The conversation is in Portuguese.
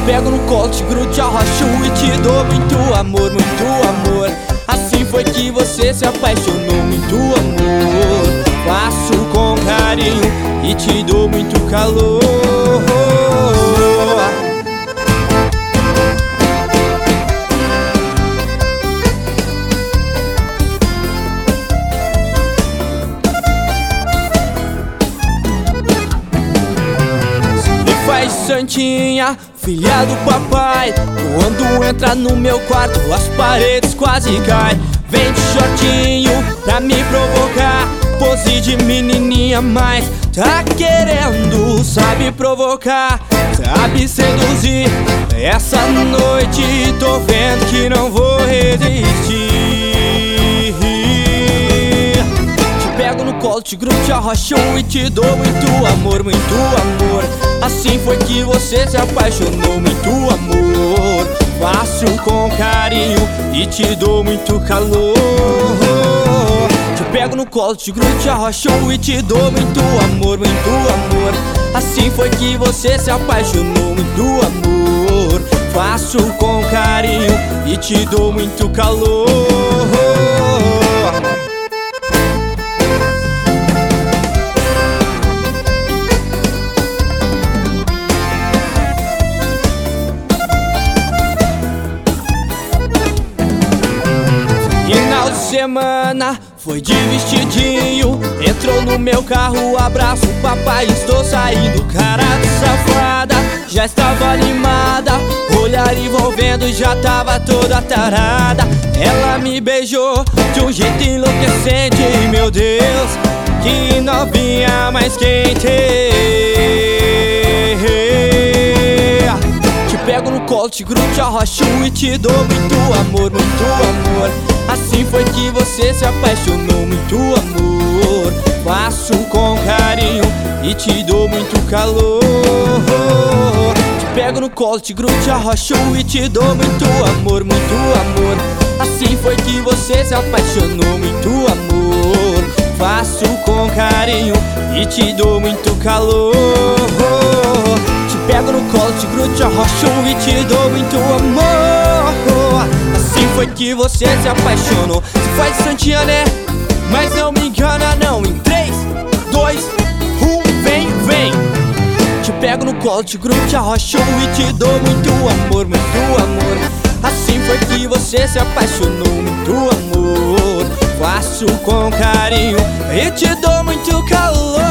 pego no colo, te grudo, te arrocho e te dou muito amor, muito amor. Assim foi que você se apaixonou, muito amor. Faço com carinho e te dou muito calor. Faz santinha, filha do papai. Quando entra no meu quarto, as paredes quase caem. Vem de shortinho pra me provocar, pose de menininha, mas tá querendo, sabe provocar, sabe seduzir. Essa noite tô vendo que não vou resistir. Pego no colo, te grudo, te arrocho e te dou muito amor, muito amor. Assim foi que você se apaixonou, muito amor. Faço com carinho e te dou muito calor. Te pego no colo, te grudo, te arrocho e te dou muito amor, muito amor. Assim foi que você se apaixonou, muito amor. Faço com carinho e te dou muito calor. Final de semana, foi de vestidinho. Entrou no meu carro, abraço papai, estou saindo. Cara de safada, já estava animada. Olhar envolvendo, já tava toda tarada. Ela me beijou de um jeito enlouquecente. Meu Deus, que novinha mais quente. Te pego no colo, te grudo, te arrocho e te dou muito amor, muito amor. Assim foi que você se apaixonou, muito amor. Faço com carinho e te dou muito calor. Te pego no colo, te grudo, te arrocho e te dou muito amor, muito amor. Assim foi que você se apaixonou, muito amor. Faço com carinho e te dou muito calor. Te pego no colo, te grudo, te arrocho e te dou muito amor. Assim foi que você se apaixonou. Se faz santinha, né? Mas não me engana não. Em 3, 2, 1, vem, vem. Te pego no colo, te grudo, te arrocho e te dou muito amor, muito amor. Assim foi que você se apaixonou, muito amor. Faço com carinho e te dou muito calor.